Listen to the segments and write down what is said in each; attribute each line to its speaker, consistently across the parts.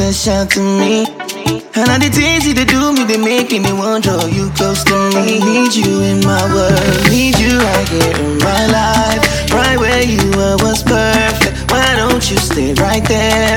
Speaker 1: special to me. And all the things you do me, they making me want draw you close to me. Need you in my world, need you right here in my life. Right where you were was perfect. Why don't you stay right there?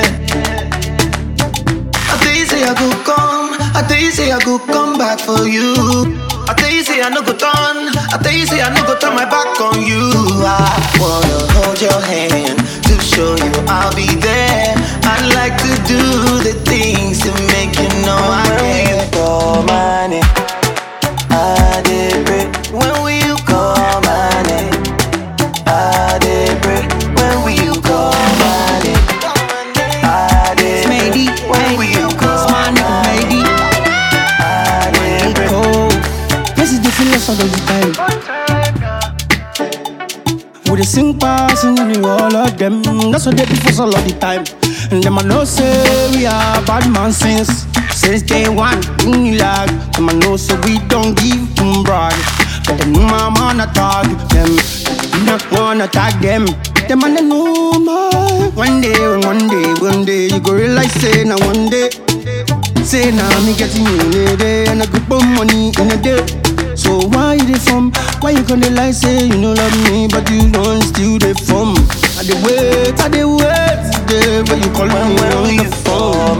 Speaker 1: I tell you say I go come, I tell you say I go come back for you. I tell you say I no go turn, I tell you say I no go turn my back on you. I wanna hold your hand to show you I'll be there. I'd like to do the things to make you know I care. Call my name, I did break. When will you call my name? I did break. When will you call my name? I did break. When will you call my name? I did break.
Speaker 2: This is the feelings of the time. With the sing pass and all of them. That's what they do for all of the time. And them I know say we are bad man since day one. In the lag, them I know say we don't give them brag. But them my man attack them. You not wanna tag them. Them and they know my. One day you go realize say now one day. Say now me getting you in a day and I could put money in a day. So why you dey from? Why you gonna lie say you don't love me but you don't still dey from? I dey wait today when you call me on the phone.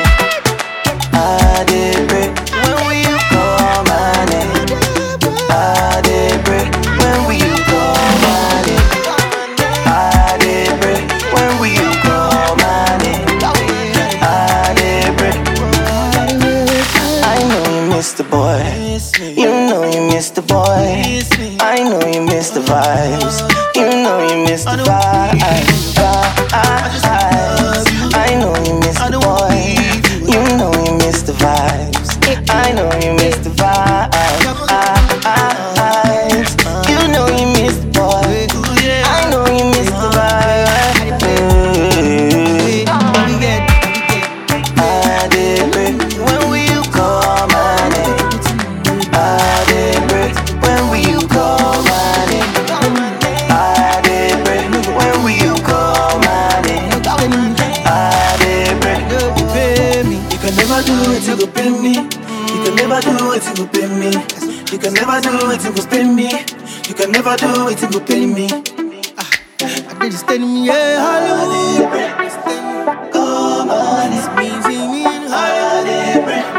Speaker 1: I did break. When will you call my name? I did break. When will you call my name? I did break. When will you call my name? I did break. I know you miss the boy. You know you miss the boy. I know you miss the vibes. You know you miss the vibes. I know you miss the boy. You know you miss the vibes. I know you miss the vibes. You know you miss the boy. I know you miss the vibes. I did break. When will you call my name? I did break. When will you call my name? I did break. When will you call my name? I did break. You can never do it, you go pay me. You can never do it, you go pay me. You can never do it, you go pay me. You can never do it, you go pay me.
Speaker 2: I did stand me, yeah, Hollywood.